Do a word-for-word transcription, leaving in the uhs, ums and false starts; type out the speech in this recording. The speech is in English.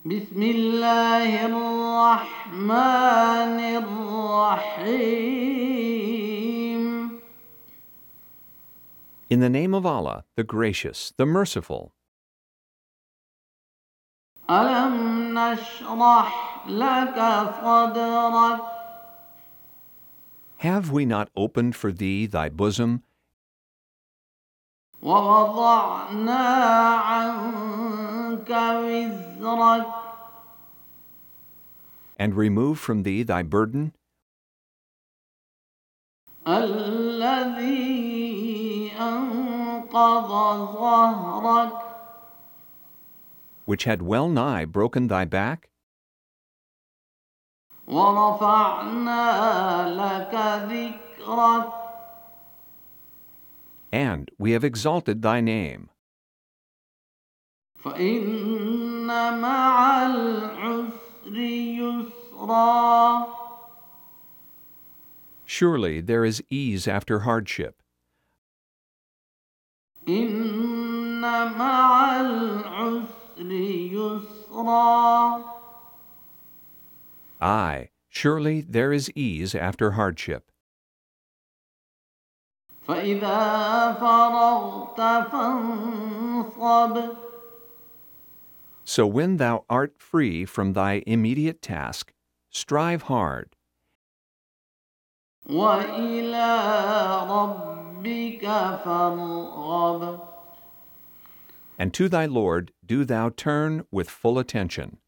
بسم الله الرحمن الرحيم. In the name of Allah, the Gracious, the Merciful. ألم نشرح لك صدرك Have we not opened for thee thy bosom, ووضعنا عنك وزرك and removed from thee thy burden, الذي أنقض ظهرك which had well nigh broken thy back? ورفعنا لك ذكرك And we have exalted thy name. فإن مع العسر يسرا. Surely there is ease after hardship. إن مع العسر يسرا. Aye, surely there is ease after hardship. فإذا فرغت فانصب. So when thou art free from thy immediate task, strive hard, وإلى ربك فارغب. and to thy Lord do thou turn with full attention.